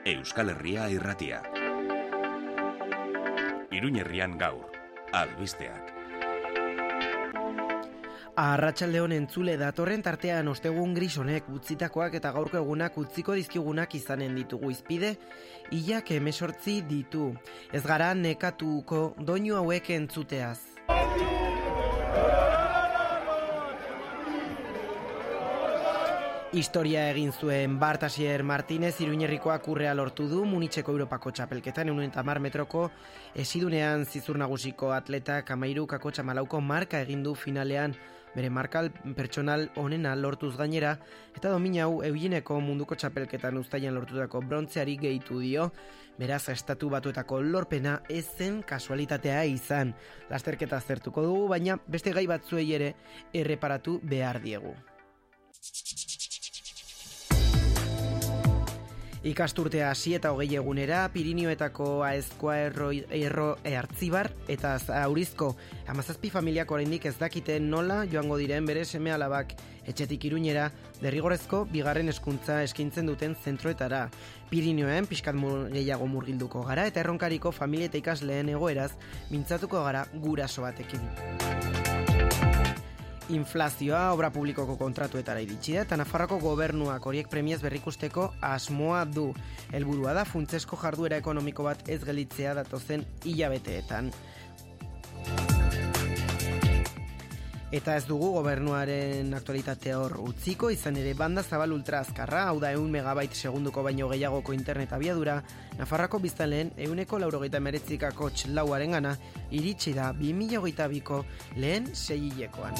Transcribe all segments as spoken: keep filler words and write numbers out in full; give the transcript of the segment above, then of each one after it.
Euskal Herria irratia. Iruña herrian gaur, albisteak. Arratsaldeon entzule, datorren tartean ostegun gris honek utzitakoak eta gaurko egunak utziko dizkigunak izanen ditugu izpide, hilak hemezortzi ditu. Ez gara nekatuko doinu hauek entzuteaz. Historia egin zuen Bart Asier Martinez Iruñerrikoak urrea lortu du Munitzeko Europako txapelketan ehun eta hamar metroko esidunean zizur nagusiko atletak hamairu kakotxa malauko marka egin du finalean, bere markal pertsonal onena lortuz gainera, eta domina hau Eugineko munduko txapelketan uztailan lortutako brontzeari gehitu dio. Beraz, estatu batuetako lorpena ez zen kasualitatea izan. Lasterketa aztertuko dugu, baina beste gai batzuei ere erreparatu behar diegu. Ikasturtea hasi eta hogei egunera, Pirinioetako Aezkoa erro, erro Artzibar eta Aurizko hamazazpi familiak oraindik ez dakite nola joango diren bere seme alabak etxetik Iruñera derrigorrezko bigarren hezkuntza eskaintzen duten zentroetara. Pirinioen pixkat gehiago murgilduko gara eta erronkariko familia eta ikasleen egoeraz mintzatuko gara guraso batekin. Inflazioa obra publikoko kontratuetara iritsi da eta Nafarroako gobernuak horiek premiaz berrikusteko asmoa du. Helburua da funtsesko jarduera ekonomiko bat ez gelditzea datozen hilabeteetan. Eta ez dugu gobernuaren aktualitatea hor utziko, izan ere banda zabal ultra azkarra, hau da ehun megabait segunduko baino gehiagoko internet abiadura, Nafarroako biztanleen ehuneko laurogeita hemeretzikako lauaren gana iritsi da bi mila hogeita biko lehen seihilekoan.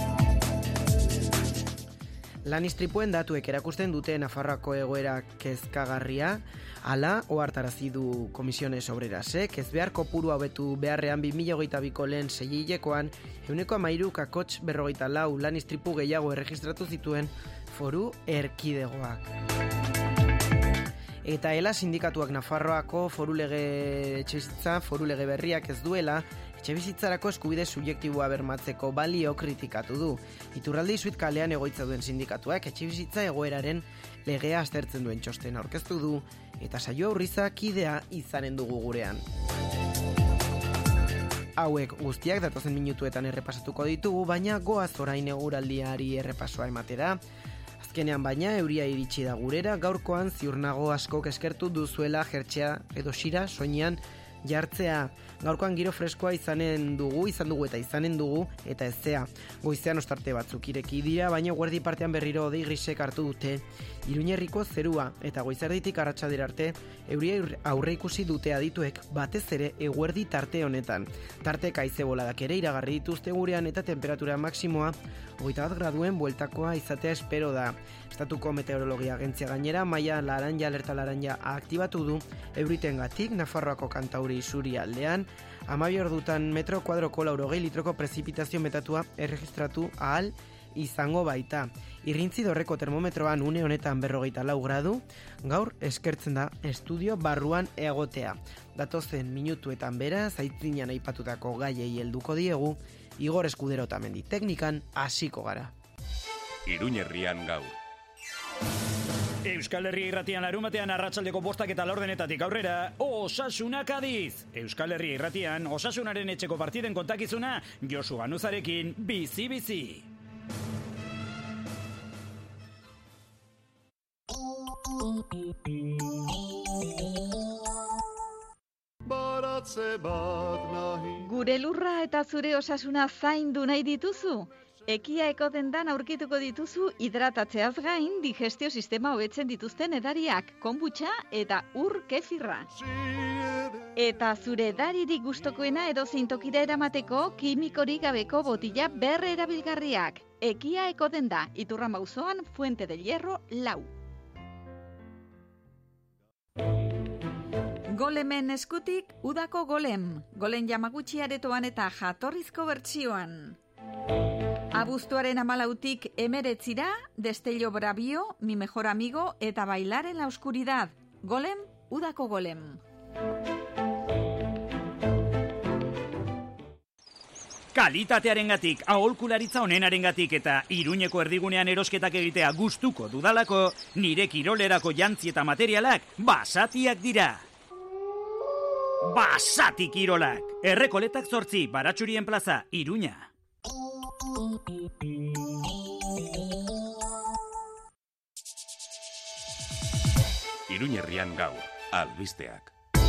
Lan istripuen datuek erakusten dute Nafarroako egoera kezkagarria, hala ohartarazi du Komisiones Obrerasek, ez behar kopuru hobetu beharrean bi mila hogeita biko lehen seihilekoan ehuneko hamairu kakotx berrogeita lau lan istripu gehiago erregistratu zituen foru erkidegoak. Eta ela sindikatuak Nafarroako foru lege etxebizitza, foru lege berriak ez duela, etxebizitzarako eskubide subjektiboa bermatzeko balio kritikatu du. Iturralde Izuit kalean egoitza duen sindikatuak etxebizitza egoeraren legea aztertzen duen txostena aurkeztu du, eta saio aurriza kidea izanen dugu gurean. Hauek guztiak datozen minutuetan errepasatuko ditugu, baina goaz orain eguraldiari errepasoa ematera. Azkenean baina euria iritsi da gurera, gaurkoan ziurnago askok eskertu duzuela jertxea edo xira soinean jartzea. Gaurkoan giro freskoa izanen dugu, izan dugu eta izanen dugu, eta ezea. Goizean ostarte batzuk ireki dira, baina guardi partean berriro odei grisek hartu dute. Iruñerriko zerua eta goizerditik arratsaldera arte euria aurre ikusi dute adituek batez ere eguerdi tarte honetan. Tarteka haize boladak ere iragarri dituzte gurean eta temperatura maksimoa hogeita bat graduen bueltakoa izatea espero da. Estatuko Meteorologia Agentzia gainera maila laranja alerta laranja aktibatu du euritengatik Nafarroako kantauri isuri aldean, hamabi ordutan metro kuadroko laurogei litroko prezipitazio metatua erregistratu ahal izango baita. Irrintzi dorreko termometroan une honetan berrogeita lau gradu, gaur eskertzen da estudio barruan egotea. Datozen minutuetan bera, zaitzinan aipatutako gaiei helduko diegu, Igor Eskudero Otamendi teknikan hasiko gara. Iruña herrian gaur. Euskal Herria irratian larumatean arratsaldeko bostak eta laurdenetatik aurrera, Osasuna Kadiz. Euskal Herria irratian Osasunaren etxeko partiden kontakizuna Josu Ganuzarekin bizi-bizi. Gure lurra eta zure osasuna zaindu nahi dituzu? Ekia ekodendan aurkituko dituzu hidratatzeaz gain digestio sistema hobetzen dituzten edariak, konbutxa eta ur kefirra. Eta zure edaririk gustokoena edozein tokira eramateko kimikorik gabeko botila berre erabilgarriak. Ekia ekodenda, Iturrama auzoan Fuente del Hierro lau. Golemen eskutik udako golem, golen Yamaguchi aretoan eta jatorrizko bertsioan. Abuztuaren hamalautik emeretzira, Destello Bravio, Mi Mejor Amigo eta Bailar en la Oscuridad. Golem, udako golem. Kalitatearengatik, aholkularitza onenarengatik eta Iruñeko erdigunean erosketak egitea gustuko dudalako, nire kirolerako jantzi eta materialak Basatiak dira. Basati kirolak. Errekoletak zortzi, Baratxurien plaza, Iruña. Iruñerrian gaur, albisteak.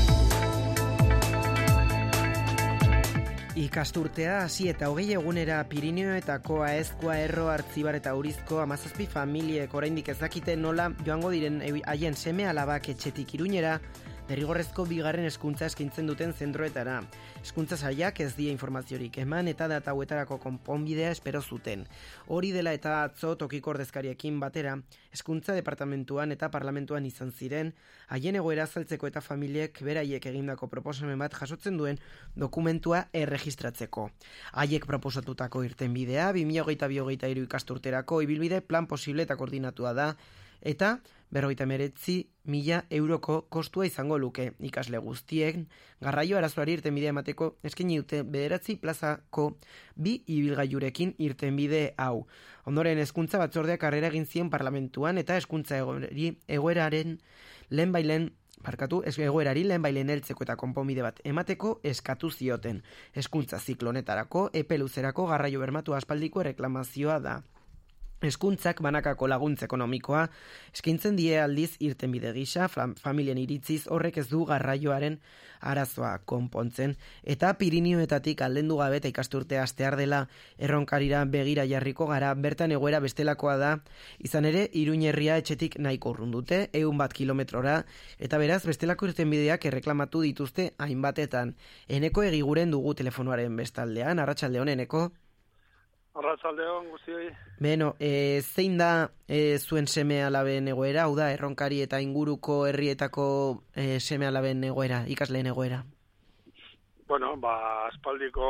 Ikasturtea hasi eta hogei egunera Pirinioetako Aezkoa, Erro, Artzibar eta Urizko hamazazpi familiek oraindik ez dakite nola joango diren haien seme alabak etxetik Iruñera, derrigorrezko bigarren hezkuntza eskaintzen duten zentroetara. Hezkuntza sailak ez die informaziorik eman eta data hauetarako konponbidea espero zuten. Hori dela eta atzo tokiko ordezkariekin batera, hezkuntza departamentuan eta parlamentuan izan ziren, haien egoera azaltzeko eta familiek beraiek egindako proposamen bat jasotzen duen dokumentua erregistratzeko. Haiek proposatutako irtenbidea, bi mila hogeita bi hogeita hiru ikasturterako ibilbide plan posible eta koordinatua da, eta berrogeita hemeretzi mila euroko kostua izango luke ikasle guztien garraio arazoari irtenbidea emateko eskaini dute bederatzi plazako bi ibilgailurekin irtenbide hau. Ondoren hezkuntza batzordeak harrera egin zien parlamentuan eta hezkuntza egoeraren lehenbailen Barkatu, egoerari lehenbailen heltzeko eta konponbide bat emateko eskatu zioten. Hezkuntza ziklo honetarako epe luzerako garraio bermatu aspaldiko reklamazioa da. Hezkuntzak banakako laguntza ekonomikoa eskaintzen die aldiz irtenbide gisa, familien iritziz horrek ez du garraioaren arazoa konpontzen, eta Pirinioetatik aldendu gabe eta ikasturtea hastear dela erronkarira begira jarriko gara, bertan egoera bestelakoa da, izan ere Iruñerria etxetik nahiko urrun dute, ehun bat kilometrora, eta beraz bestelako irtenbideak erreklamatu dituzte hainbatetan. Eneko egiguren dugu telefonoaren bestaldean, arratsaldeon Eneko. Arratsaldeon guztioi. Beno, e, zein da e, zuen seme alaben egoera, hau da, erronkari eta inguruko herrietako e, seme alaben egoera, ikasleen egoera? Bueno, ba, aspaldiko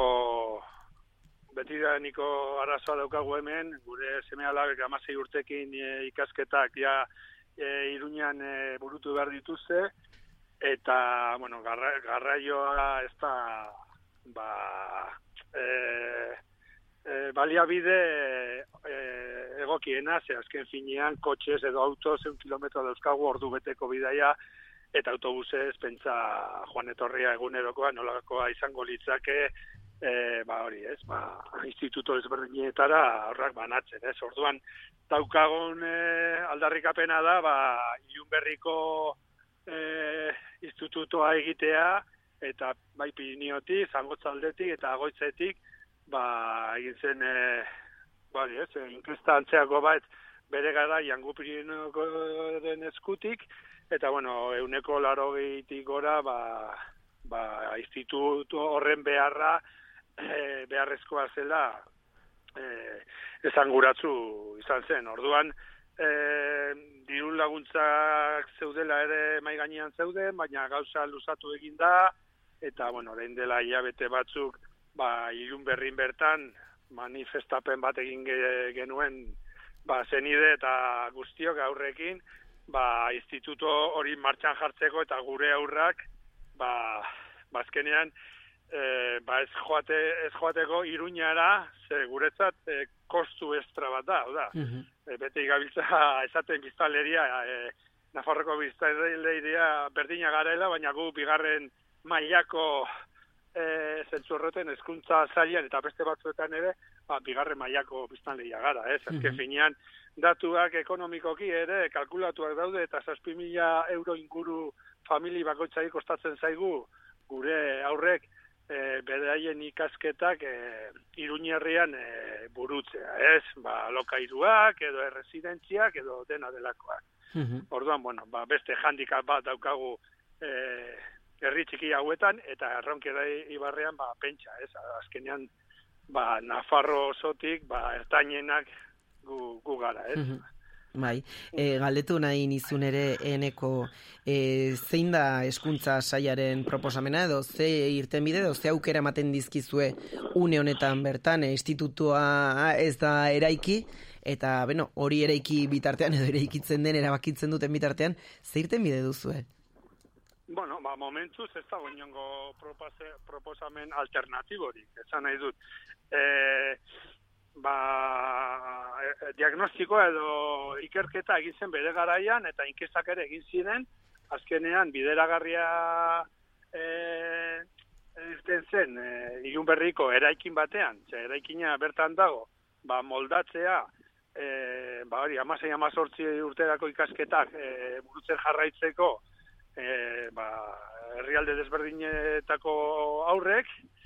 betidaniko arazoa daukagu hemen, gure seme alabek hamasei urtekin e, ikasketak ja e, Iruñan e, burutu behar dituzte, eta, bueno, garra, garraioa ez da, ba, e, E, baliabide e, egokiena, ze azken finean kotxez edo autoz eun kilometro dauzkagu ordu beteko bidaia eta autobusez pentsa joan etorria egunerokoa nolakoa izango litzake e, ba hori ez, ba, instituto ezberdinetara horrak banatzen, ez, orduan daukagun e, aldarrikapena da, ba, Ilunberriko e, institutoa egitea eta bai Piriniotik, Zangotzaldetik eta Agoitzetik ba, egin zen, e, bari ez, inkesta antzeako bat bere gara jangu Pirinoko den eskutik, eta, bueno, euneko larogeitik gora, ba, ba, institutu horren beharra, e, beharrezkoa zela, e, esanguratzu izan zen. Orduan, e, diru laguntzak zeudela ere mai gainean zeuden, baina gauza luzatu egin da, eta, bueno, orain dela hilabete batzuk, ba, Ilunberrin bertan manifestapen bat egin genuen ba, zenide eta guztiok aurrekin, ba, instituto hori martxan jartzeko eta gure aurrak ba, bazkenean e, ba, ez, joate, ez joateko Iruñara, ze guretzat e, kostu estra bat da, da. Mm-hmm. E, bete igabiltza esaten biztanleria, e, Nafarroko biztanleria berdina garela, baina gu bigarren mailako E, zentzu horreten hezkuntza zailan eta beste batzuetan ere ba, bigarren mailako biztanleria gara, ez? Azken mm-hmm. finean datuak ekonomikoki ere kalkulatuak daude eta zazpi mila euro inguru famili bakoitzai kostatzen zaigu gure aurrek e, beraien ikasketak e, Iruñerrian e, burutzea, ez? Ba, lokairuak edo erresidentziak edo dena delakoak. Mm-hmm. Orduan, bueno, ba, beste handikap bat daukagu e, herri txiki hauetan, eta Erronkera ibarrean, ba, pentsa, ez, azkenean, ba, Nafarro osotik, ba, ertainenak gu, gu gara, ez. Mm-hmm. Bai, e, galdetu nahi nizun ere Eneko, e, zein da hezkuntza sailaren proposamena, edo ze irtenbide, edo ze aukera ematen dizkizue une honetan bertan, e, institutua ez da eraiki, eta, beno, hori eraiki bitartean, edo eraikitzen den, erabakitzen duten bitartean, ze irtenbide duzue? Bueno, ba, momentuz ez dago inongo proposamen alternatiborik, esan nahi dut. E, ba, e, diagnostikoa edo ikerketa egin zen bere garaian, eta inkestak ere egin ziren, azkenean bideragarria e, irten zen, e, ilun berriko eraikin batean, ze eraikina bertan dago, ba, moldatzea, e, ba, hori, amasei amazortzi urterako ikasketak e, burutzen jarraitzeko, E, ba, herrialde desberdinetako aurrek,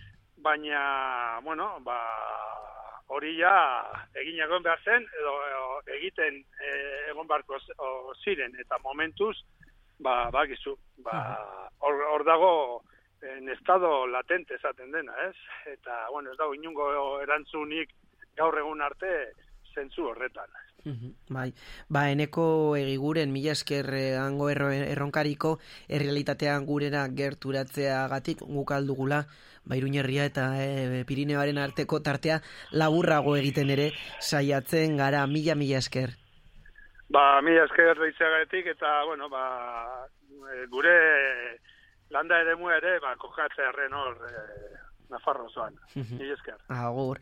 baina, bueno, ba, hori ja egin egon behar zen, edo, edo egiten e, egon beharko ziren, eta momentuz, ba, bakizu, ba, hor, hor dago en estado latente esaten dena, ez? Eta, bueno, ez dago inungo erantzunik gaur egun arte zentzu horretan. Bai, ba, eneko egiguren mila esker hango erronkariko errealitatean gurera gerturatzeagatik guk aldugula, ba, Iruñerria eta e, Pirineoaren arteko tartea laburrago egiten ere saiatzen gara, mila mila esker. Ba, mila esker deitzeagatik eta, bueno, ba, gure landa eremu ere, ba, kokatzearen hor e, Nafarro zoan. Mila esker. Agur.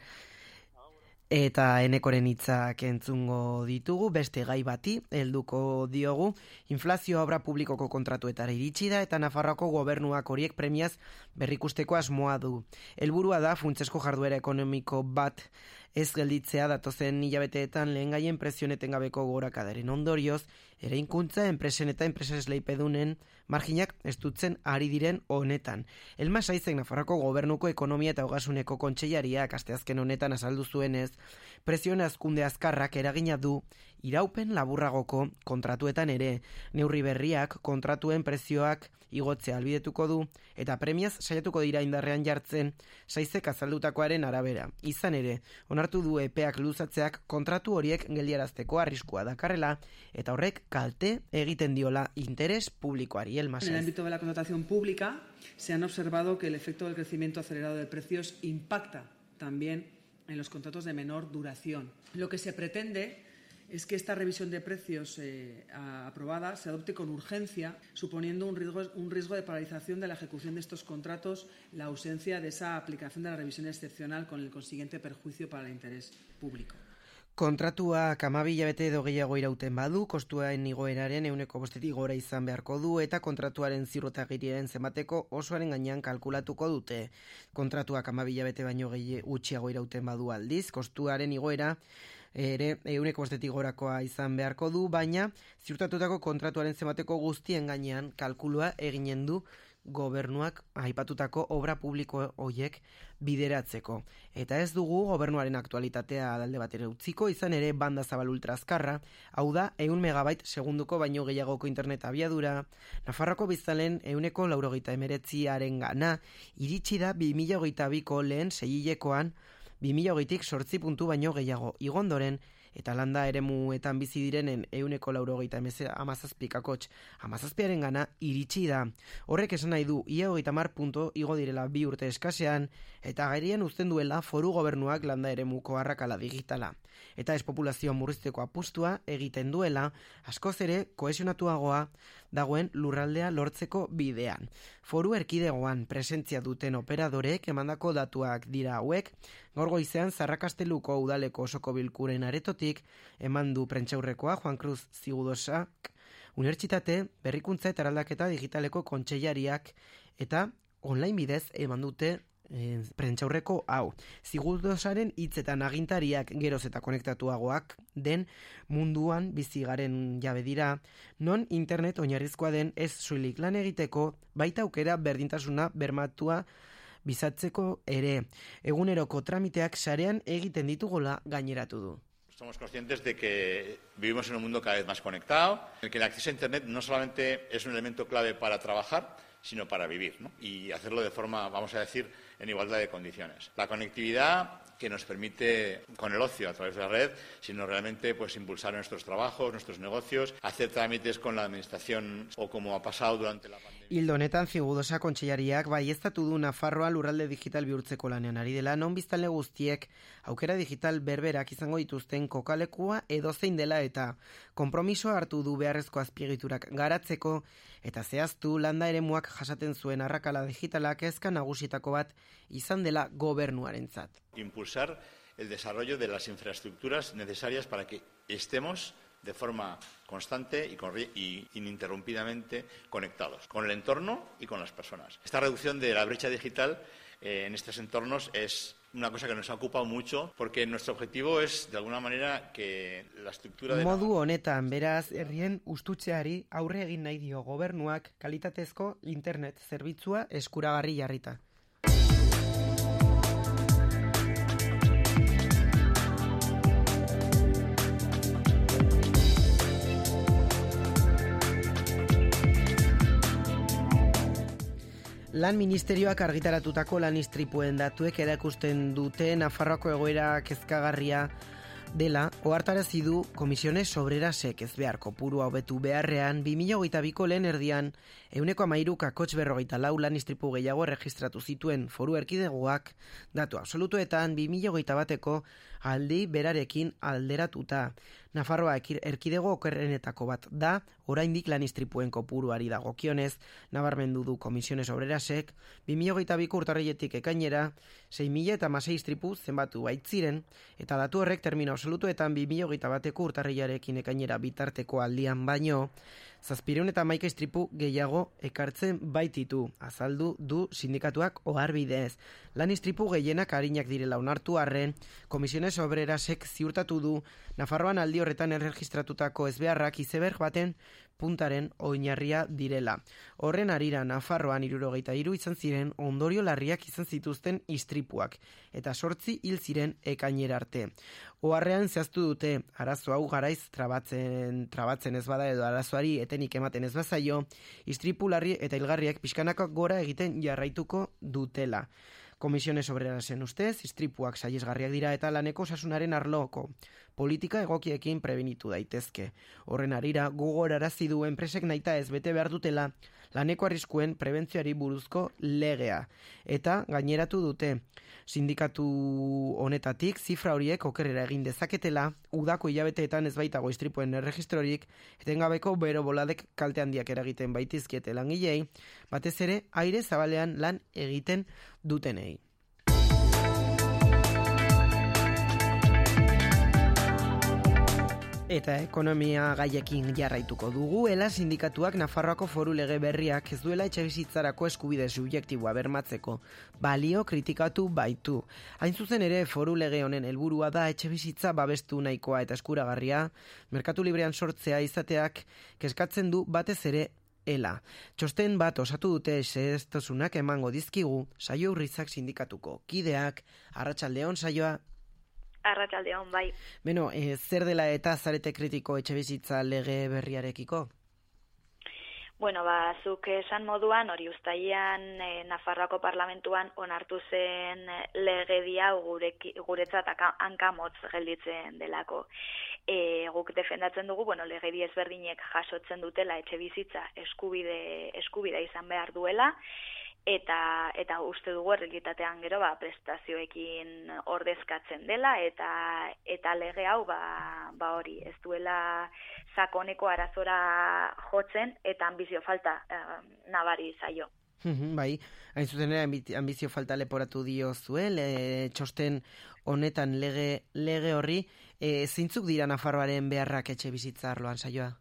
Eta enekoren hitzak entzungo ditugu, beste gai bati, helduko diogu, inflazioa obra publikoko kontratuetara iritsi da eta Nafarroako gobernuak horiek premiaz berrikusteko asmoa du. Helburua da funtsesko jarduera ekonomiko bat ez gelditzea datozen hilabeteetan lehengaien presioneten gabeko gorakadaren ondorioz, ereinkuntza enpresen eta enpresa esleipedunen marginak estutzen ari diren honetan. Elma Saizek Nafarroako gobernuko ekonomia eta ogasuneko kontseilariak asteazken honetan azaldu zuenez, presioen hazkunde azkarrak eragina du iraupen laburragoko kontratuetan ere, neurri berriak kontratuen prezioak igotzea albidetuko du eta premiaz saiatuko dira indarrean jartzen Saizek azaldutakoaren arabera. Izan ere, onartu du epeak luzatzeak kontratu horiek geldiarazteko arriskua dakarrela eta horrek kalte egiten diola interes publikoari. Elma Saiz. En el ámbito de la contratación pública se han observado que el efecto del crecimiento acelerado de precios impacta también en los contratos de menor duración. Lo que se pretende es que esta revisión de precios eh, aprobada se adopte con urgencia, suponiendo un riesgo, un riesgo de paralización de la ejecución de estos contratos, la ausencia de esa aplicación de la revisión excepcional con el consiguiente perjuicio para el interés público. Kontratuak hamabi hilabete edo gehiago irauten badu, kostuaren igoeraren ehuneko bostetik gora izan beharko du eta kontratuaren ziurtagiriaren zenbateko osoaren gainean kalkulatuko dute. Kontratuak hamabi hilabete baino gehi gutxiago irauten badu aldiz, kostuaren igoera ere ehuneko bostetik gorakoa izan beharko du, baina ziurtatutako kontratuaren zenbateko guztien gainean kalkulua eginen du gobernuak aipatutako obra publiko hoiek bideratzeko. Eta ez dugu gobernuaren aktualitatea alde batera utziko, izan ere banda zabal ultrazkarra, hau da ehun megabait segunduko baino gehiagoko internet abiadura, Nafarroko biztanleen ehuneko laurogeita emeretziaren gana, iritsi da bi mila hogeita biko lehen seihilekoan, bi mila hogeitik sortzi puntu baino gehiago igondoren, eta landa eremuetan bizi direnen ehuneko laurogeita hamazazpikakotx hamazazpiaren gana iritsi da. Horrek esan nahi du ia hogeita hamar puntu igo direla bi urte eskasean, eta gairien uzten duela foru gobernuak landa eremuko arrakala digitala. Eta espopulazioa murrizteko apustua egiten duela, askoz ere kohesionatuagoa dagoen lurraldea lortzeko bidean. Foru erkidegoan presentzia duten operadoreek emandako datuak dira hauek, gaur goizean Zarrakasteluko udaleko osoko bilkuren aretotik eman du prentsaurrekoa Juan Cruz Zigudosak, Unibertsitate Berrikuntza eta Eraldaketa Digitaleko kontseilariak eta online bidez eman dute E, prentsaurreko hau. Zigudosaren hitzetan agintariak geroz eta konektatuagoak den munduan bizi garen jabe dira, non internet oinarrizkoa den ez soilik lan egiteko, baita aukera berdintasuna bermatua bizatzeko ere. Eguneroko tramiteak sarean egiten ditugula gaineratu du. Somos conscientes de que vivimos en un mundo cada vez más conectado, en el que el acceso a Internet no solamente es un elemento clave para trabajar, sino para vivir, ¿no? Y hacerlo de forma, vamos a decir, en igualdad de condiciones. La conectividad que nos permite, con el ocio a través de la red, sino realmente pues impulsar nuestros trabajos, nuestros negocios, hacer trámites con la administración o como ha pasado durante la pandemia. Hildo honetan Figudosa kontseilariak baieztatu du Nafarroa lurralde digital bihurtzeko lanean ari dela, non biztanle guztiek aukera digital berberak izango dituzten kokalekua edozein dela eta konpromisoa hartu du beharrezko azpiegiturak garatzeko eta zehaztu landa eremuak jasaten zuen arrakala digitalak kezka nagusietako bat izan dela gobernuarentzat. Impulsar el desarrollo de las infraestructuras necesarias para que estemos de forma constante y, y ininterrumpidamente conectados con el entorno y con las personas. Esta reducción de la brecha digital eh, en estos entornos es una cosa que nos ha ocupado mucho porque nuestro objetivo es, de alguna manera, que la estructura de... Modu honetan, beraz, herrien ustutzeari aurre egin nahi dio gobernuak kalitatezko internet zerbitzua eskuragarri jarrita. Lan ministerioak argitaratutako lan istripuen datuek erakusten dute Nafarroako egoera kezkagarria dela, ohartarazi du Komisiones Obrerasek ez behar kopurua hobetu beharrean bi mila hogeita biko lehen erdian ehuneko hamairu koma berrogeita lau lan istripu gehiago erregistratu zituen foru erkidegoak datu absolutuetan bi mila hogeita bateko aldi berarekin alderatuta. Nafarroa erkidego okerrenetako bat da, oraindik lan istripuen kopuruari dagokionez, nabarmendu du Komisiones Obrerasek, bi mila hogeita biko urtarriletik ekainera, sei mila eta hamasei istripu zenbatu baitziren, eta datu horrek termino absolutuetan bi mila hogeita bateko urtarrilarekin ekainera bitarteko aldian baino, zazpireun eta hamaika istripu gehiago ekartzen baititu, azaldu du sindikatuak oharbidez. Lan istripu gehienak arinak direla onartu arren, Komisiones Obrerasek ziurtatu du Nafarroan aldi horretan erregistratutako ezbeharrak izeberg baten puntaren oinarria direla. Horren arira Nafarroan hirurogeita hiru izan ziren ondorio larriak izan zituzten istripuak, eta sortzi hil ziren ekainera arte. Oharrean zehaztu dute, arazo hau garaiz trabatzen, trabatzen ez bada edo arazoari etenik ematen ez bazaio, istripu larri eta hilgarriak pixkanako gora egiten jarraituko dutela. Komisiones Obrerasen ustez, istripuak sahiesgarriak dira eta laneko osasunaren arloko politika egokiekin prebenitu daitezke. Horren arira, gogorarazi du enpresek nahita ez bete behar dutela laneko arriskuen prebentzioari buruzko legea. Eta gaineratu dute, sindikatu honetatik zifra horiek okerrera egin dezaketela, udako hilabeteetan ez baitago istripuen erregistrorik, etengabeko bero boladek kalte handiak eragiten baitizkiete langilei, batez ere aire zabalean lan egiten dutenei. Eta ekonomia gaiekin jarraituko dugu, ela sindikatuak Nafarroako foru lege berriak ez duela etxebizitzarako eskubide subjektiboa bermatzeko balio kritikatu baitu. Hain zuzen ere foru lege honen helburua da etxebizitza babestu nahikoa eta eskuragarria, merkatu librean sortzea izateak kezkatzen du batez ere ela. Txosten bat osatu dute zehaztasunak emango dizkigu Saio Urrizak sindikatuko kideak. Arratsaldeon Saioa. Arratsaldeon, bai. Beno, e, zer dela eta zarete kritiko etxebizitza lege berriarekiko? Bueno, ba, zuk esan moduan, hori uztailean e, Nafarroako parlamentuan onartu zen legedia gureki, guretzat hankamotz gelditzen delako. E, guk defendatzen dugu, bueno, legedi ezberdinek jasotzen dutela etxebizitza eskubide, eskubide izan behar duela, Eta, eta uste dugu errealitatean gero ba, prestazioekin ordezkatzen dela eta eta lege hau ba, ba hori ez duela sakoneko arazora jotzen eta ambizio falta eh, nabari zaio. Bai, hain zuzen ere ambizio falta leporatu dio zuen, e, txosten honetan lege, lege horri, e, zeintzuk dira Nafarroaren beharrak etxe bizitza arloan Saioa?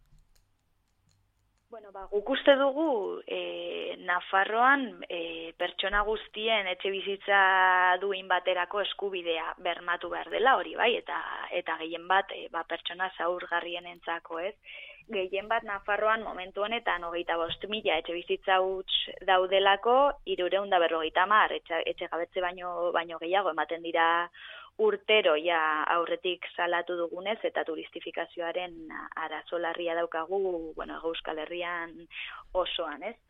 Bueno, ba, guk uste dugu e, Nafarroan e, pertsona guztien etxe bizitza duin baterako eskubidea bermatu behar dela hori bai, eta eta gehien bat e, ba, pertsona zaurgarrienentzako ez. Gehien bat Nafarroan momentu honetan hogeita bost mila etxe bizitza huts daudelako, hirurehun eta berrogeita hamar etxe, etxe gabetze baino, baino gehiago ematen dira urtero ja aurretik salatu dugunez eta turistifikazioaren arazo larria daukagu, bueno, Euskal Herrian osoan, ez?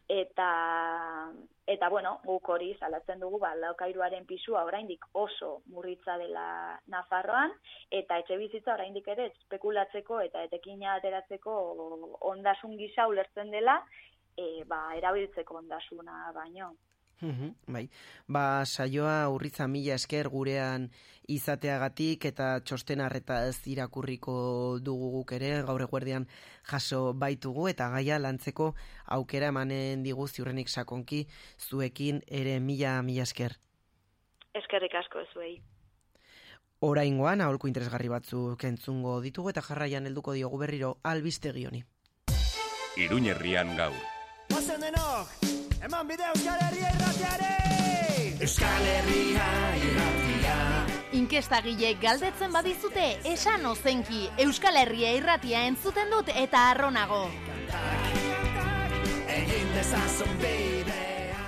Eta eta bueno, guk hori salatzen dugu ba alokairuaren pisua oraindik oso murritza dela Nafarroan eta etxebizitza oraindik ere espekulatzeko eta etekina ateratzeko ondasun gisa ulertzen dela e, ba, erabiltzeko ondasuna baino. Uhum, bai, ba, saioa Urriza mila esker gurean izateagatik eta txosten arretaz irakurriko dugu guk ere, gaur eguerdian jaso baitugu eta gaia lantzeko aukera emanen digu ziurrenik sakonki zuekin ere mila mila esker. Eskerrik asko zuei. Oraingoan aholku interesgarri batzuk entzungo ditugu eta jarraian helduko diogu berriro albistegi honi. Iruñerrian gaur. Ozen denok! Eman bide Euskal Herria irratiare! Euskal Herria irratia. Inkestagileek galdetzen badizute, esan ozenki, Euskal Herria irratia entzuten dut eta arronago. Egin dezazun bidea.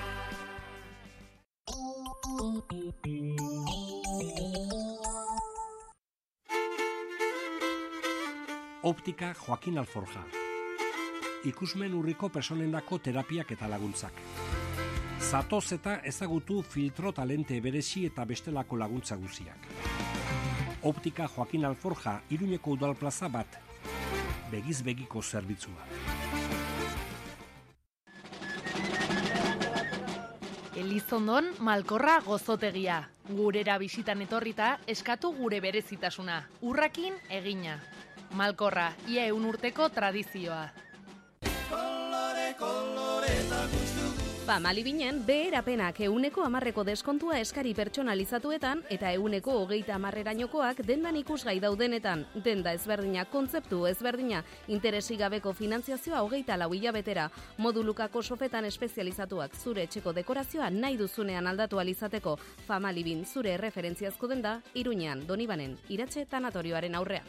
Optika Joaquin Alforja. Ikusmen urriko personendako terapiak eta laguntzak. Zatoz eta ezagutu filtro talente berezi eta bestelako laguntza guziak. Optika Joaquin Alforja, Iruñeko udal plaza bat. Begiz begiko zerbitzua. Elizondon Malkorra gozotegia. Gurera bisitan etorrita eskatu gure berezitasuna. Urrakin egina. Malkorra, ia eun urteko tradizioa. Famali binen, beherapenak euneko amarreko deskontua eskari pertsonalizatuetan eta euneko hogeita amarrerainokoak dendan ikusgai daudenetan. Denda ezberdina, kontzeptu ezberdina, interesi gabeko finantziazioa hogeita lau hilabetera, modulukako sofetan espezializatuak zure etxeko dekorazioa nahi duzunean aldatu alizateko. Famali bin zure erreferentziazko denda, Iruñean, Donibanen, Iratxe tanatorioaren aurrean.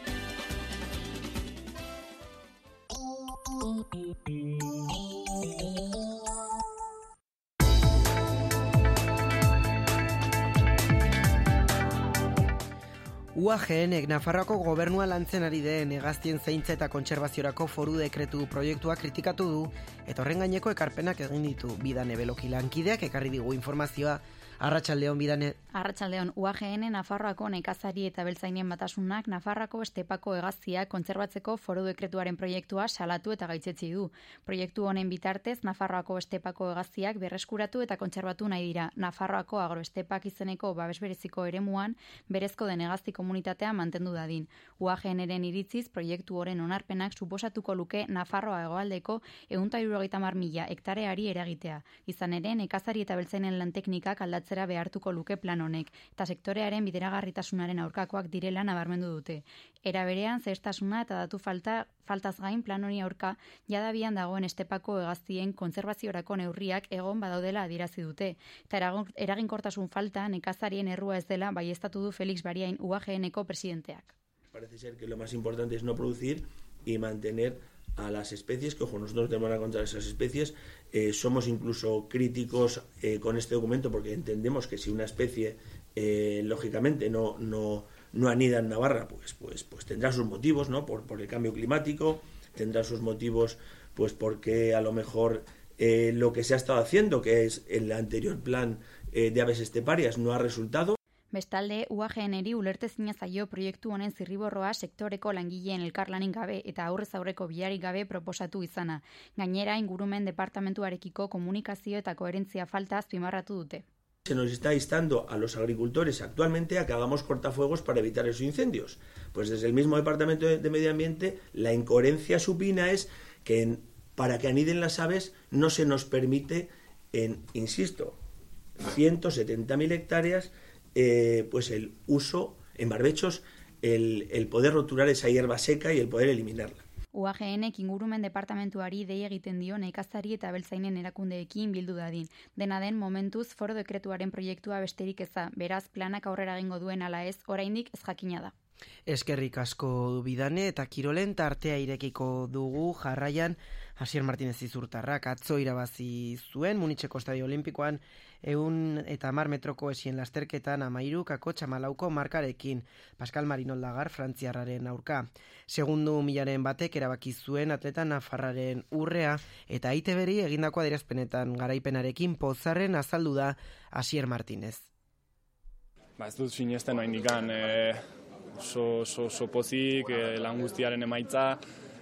U A GNek Nafarroako gobernua lantzen ari den hegaztien zaintza eta kontserbaziorako foru dekretu proiektua kritikatu du eta horren gaineko ekarpenak egin ditu. Bidane Beloki lankideak ekarri digu informazioa. Arratsaldeon Bidane. Arratsaldeon. U A G N Nafarroako nekazari eta beltzainien batasunak Nafarroako estepako hegaztiak kontserbatzeko foru dekretuaren proiektua salatu eta gaitzetsi du. Proiektu honen bitartez Nafarroako estepako hegaztiak berreskuratu eta kontserbatu nahi dira. Nafarroako agroestepak izeneko babes bereziko eremuan berezko den hegazti komunitatea mantendu dadin. U A G Nren iritziz proiektu horren onarpenak suposatuko luke Nafarroa hegoaldeko ehun eta hirurogeita hamar mila hektareari eragitea. Izan ere, nekazari eta beltzainen lan teknikak aldatzera behartuko luke plan honek eta sektorearen bideragarritasunaren aurkakoak direla nabarmendu dute. Era berean, zehaztasuna eta datu falta faltaz gain plan hori aurka jadabian dagoen estepako hegaztien kontserbaziorako neurriak egon badaudela adierazi dute. Eta eraginkortasun falta nekazarien errua ez dela baieztatu du Felix Bariain U A G Nko presidenteak. Parece ser que lo más importante es no producir y mantener a las especies, que ojo, nosotros tenemos en contra de esas especies, eh, somos incluso críticos eh, con este documento porque entendemos que si una especie eh, lógicamente no, no, no anida en Navarra, pues, pues, pues tendrá sus motivos, ¿no? Por, por el cambio climático, tendrá sus motivos pues porque a lo mejor eh, lo que se ha estado haciendo, que es el anterior plan eh, de aves esteparias, no ha resultado. Bestalde, U A G Nri ulertezina zaio proiektu honen zirriborroa sektoreko langileen elkarlanin gabe eta aurrez aurreko bilarik gabe proposatu izana. Gainera, ingurumen departamentuarekiko komunikazio eta koherentzia falta azpimarratu dute. Se nos está instando a los agricultores actualmente a que hagamos cortafuegos para evitar esos incendios. Pues desde el mismo Departamento de Medio Ambiente, la incoherencia supina es que en, para que aniden las aves no se nos permite, en, insisto, ciento setenta mil hectáreas, Eh, pues el uso en barbechos, el, el poder roturar esa hierba seca y el poder eliminarla. U A G Nek ingurumen departamentuari dei egiten dio nekazari eta beltzainen erakundeekin bildu dadin. Dena den momentuz foro dekretuaren proiektua besterik eza, beraz planak aurrera egingo duen ala ez, oraindik ez jakina da. Eskerrik asko Bidane eta kirolen tartea irekiko dugu jarraian Asier Martinez Izurtarrak atzo irabazi zuen Munitzeko Estadio Olimpikoan ehun eta hamar metroko esien lasterketan hamairu kako txamalauko markarekin Pascal Marinol Lagar frantziarraren aurka. Segundu milaren batek erabaki zuen atleta nafarraren urrea eta I T Bri egindako adierazpenetan garaipenarekin pozarren azaldu da Asier Martinez. Ba, ez dut sinesten oraindikan, eh, so, so, so pozik, eh, lan guztiaren emaitza,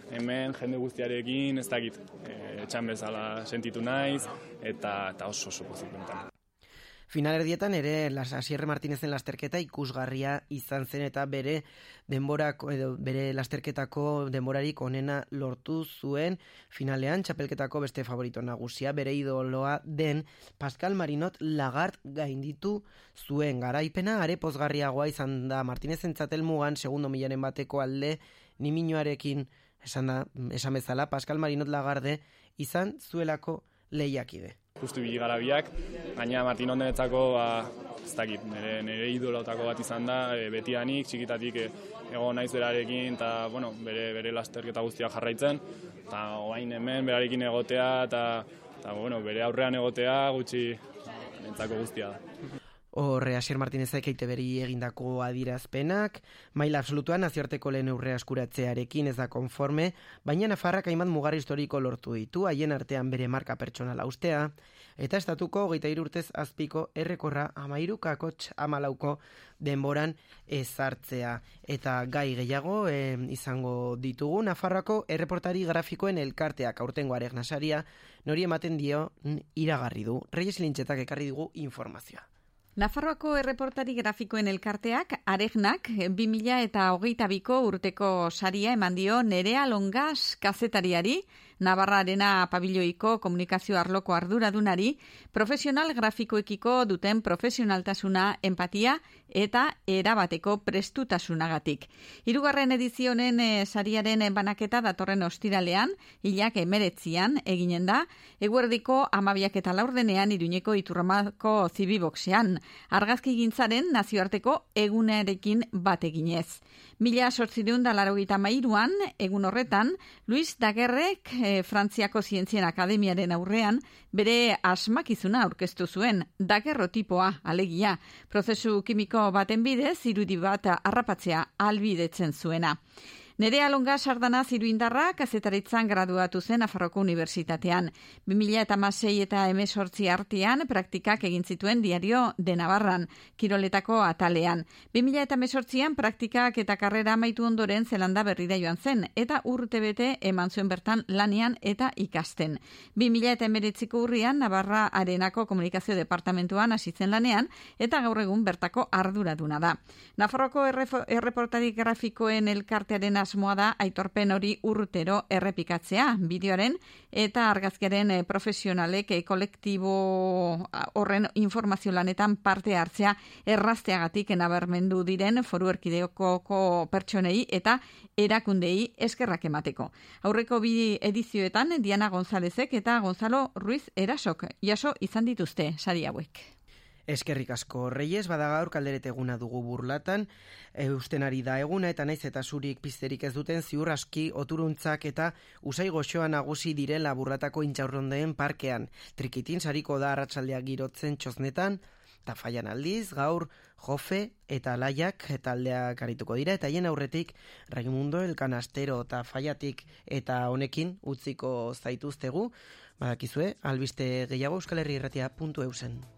hemen jende guztiarekin, ez dakit, e, etxan bezala sentitu naiz, eta, eta oso oso pozik benetan. Finalerdietan ere las Asier Martinezen lasterketa ikusgarria izan zen eta bere denborako edo bere lasterketako denborarik onena lortu zuen finalean txapelketako beste favorito nagusia bere idoloa den Pascal Marinot Lagarde gainditu zuen garaipena are pozgarriagoa izan da Martinezentzat helmugan segundo milaren bateko alde niminoarekin esan da esan bezala Pascal Marinot Lagarde izan zuelako lehiakide. Justu bili gara biak, gaina Martin ondenetzako, ba, ez dakit, nire, nire idolotako bat izan da, e, betianik, txikitatik e, egon naiz berarekin, eta, bueno, bere, bere lasterketa guztia jarraitzen, eta orain hemen berarekin egotea, eta, eta bueno, bere aurrean egotea gutxi nentzako guztia da. Horre, Asier Martinezek eite beri egindako adirazpenak, maila absolutuan nazioarteko lehen urrea eskuratzearekin ez da konforme, baina Nafarrak hainbat mugarri historiko lortu ditu, haien artean bere marka pertsonala ustea, eta estatuko hogeita hiru urtez azpiko errekorra amairu kakotx amalauko denboran ezartzea. Eta gai gehiago e, izango ditugu Nafarroako erreportari grafikoen elkarteak aurtengo Areg Nasaria nori ematen dio iragarri du. Reyes Lintxetak ekarri dugu informazioa. Nafarroako erreportari grafikoen elkarteak Aregnak bi mila eta hogeita biko urteko saria eman dio Nerea Longas kazetariari, Navarrarena pabilloiko komunikazio arloko arduradunari, profesional grafikoekiko duten profesionaltasuna, empatia eta erabateko prestutasunagatik. Hirugarren edizionen e, sariaren banaketa datorren ostiralean, hilak emeretzian eginen da, eguerdiko amabiak eta laurdenean Iruñeko Iturramako zibiboxean, argazki gintzaren nazioarteko egunarekin bat eginez. Mila sortzireun da larogeita mairuan, egun horretan, Luis Daguerrek e, Frantziako Zientzien Akademiaren aurrean bere asmakizuna aurkeztu zuen, daguerrotipoa, alegia, prozesu kimiko baten bidez, irudi bat harrapatzea albidetzen zuena. Nerea Longas Sardanaz iruindarra kazetaritzan graduatu zen Nafarroko Unibertsitatean. bi mila hamasei eta hemezortzi artean praktikak egin zituen Diario de Navarran, kiroletako atalean. bi mila hemezortzian praktikak eta karrera amaitu ondoren Zelanda Berrira joan zen, eta urtebete eman zuen bertan lanean eta ikasten. bi mila hemeretziko urrian Navarra Arenako Komunikazio Departamentuan hasi zen lanean, eta gaur egun bertako arduraduna da. Nafarroko erreportari grafikoen elkartearen asmoa da aitorpen hori urtero errepikatzea, bideoaren eta argazkiaren profesionalek kolektibo horren informazio lanetan parte hartzea errazteagatik nabarmendu diren foru erkidegoko pertsonei eta erakundei eskerrak emateko. Aurreko bi edizioetan Diana Gonzálezek eta Gonzalo Ruiz Erasok jaso izan dituzte sari hauek. Eskerrik asko Reyes, bada gaur kalderet eguna dugu Burlatan, eusten ari da eguna eta naiz eta zurik pizterik ez duten ziur aski oturuntzak eta usai goxoa nagusi direla Burlatako intxaurrondeen parkean. Trikitin sariko da arratsaldeak girotzen txosnetan, eta Faian aldiz, gaur Jofe eta Laiak taldeak arituko dira, eta hien aurretik Raimundo Elkanastero eta Faiatik eta honekin utziko zaituztegu, badakizue, albiste gehiago euskalherri irratia puntu eusen.